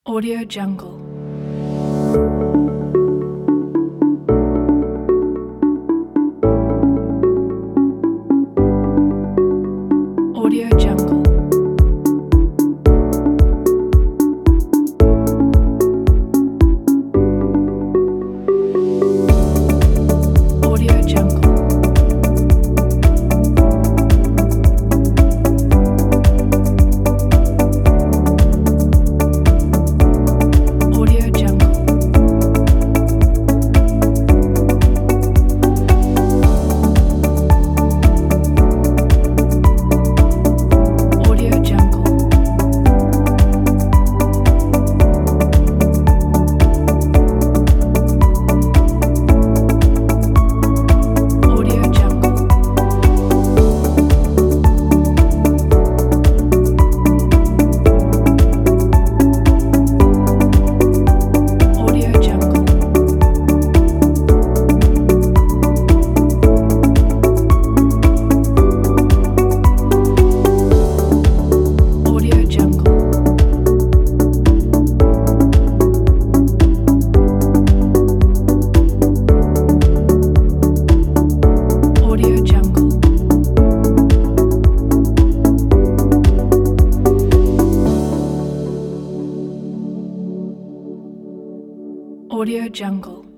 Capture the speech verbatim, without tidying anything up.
Audio Jungle. Audio Jungle. Audio Jungle. Audio Jungle. Audio Jungle. Audio Jungle. Audio Jungle. Audio Jungle. Audio Jungle. Audio Jungle.